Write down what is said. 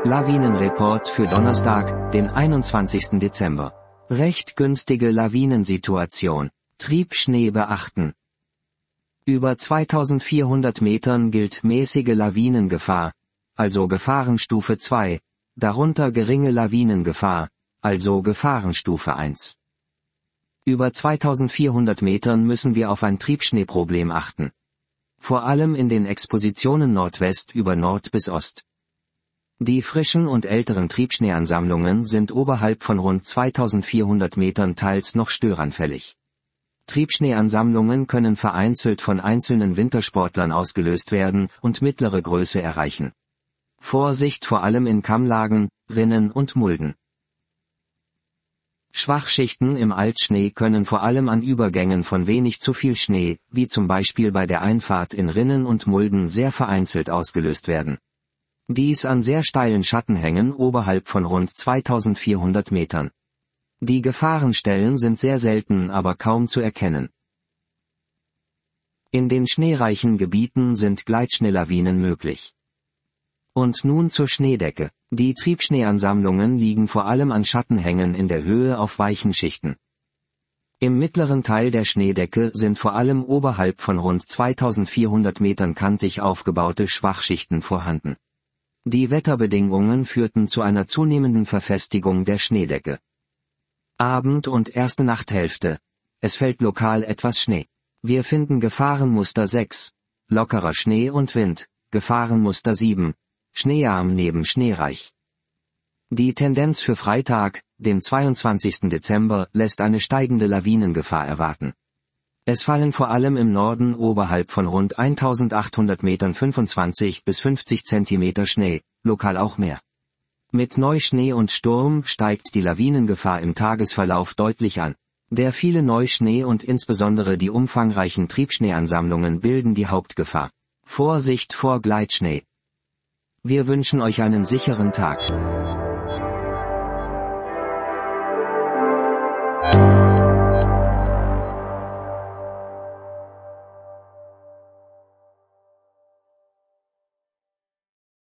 Lawinenreport für Donnerstag, den 21. Dezember. Recht günstige Lawinensituation. Triebschnee beachten. Über 2400 Metern gilt mäßige Lawinengefahr, also Gefahrenstufe 2, darunter geringe Lawinengefahr, also Gefahrenstufe 1. Über 2400 Metern müssen wir auf ein Triebschneeproblem achten. Vor allem in den Expositionen Nordwest über Nord bis Ost. Die frischen und älteren Triebschneeansammlungen sind oberhalb von rund 2400 Metern teils noch störanfällig. Triebschneeansammlungen können vereinzelt von einzelnen Wintersportlern ausgelöst werden und mittlere Größe erreichen. Vorsicht vor allem in Kammlagen, Rinnen und Mulden. Schwachschichten im Altschnee können vor allem an Übergängen von wenig zu viel Schnee, wie zum Beispiel bei der Einfahrt in Rinnen und Mulden sehr vereinzelt ausgelöst werden. Dies an sehr steilen Schattenhängen oberhalb von rund 2400 Metern. Die Gefahrenstellen sind sehr selten, aber kaum zu erkennen. In den schneereichen Gebieten sind Gleitschneelawinen möglich. Und nun zur Schneedecke. Die Triebschneeansammlungen liegen vor allem an Schattenhängen in der Höhe auf weichen Schichten. Im mittleren Teil der Schneedecke sind vor allem oberhalb von rund 2400 Metern kantig aufgebaute Schwachschichten vorhanden. Die Wetterbedingungen führten zu einer zunehmenden Verfestigung der Schneedecke. Abend und erste Nachthälfte. Es fällt lokal etwas Schnee. Wir finden Gefahrenmuster 6. Lockerer Schnee und Wind. Gefahrenmuster 7. Schneearm neben schneereich. Die Tendenz für Freitag, den 22. Dezember, lässt eine steigende Lawinengefahr erwarten. Es fallen vor allem im Norden oberhalb von rund 1800 Metern 25 bis 50 Zentimeter Schnee, lokal auch mehr. Mit Neuschnee und Sturm steigt die Lawinengefahr im Tagesverlauf deutlich an. Der viele Neuschnee und insbesondere die umfangreichen Triebschneeansammlungen bilden die Hauptgefahr. Vorsicht vor Gleitschnee. Wir wünschen euch einen sicheren Tag.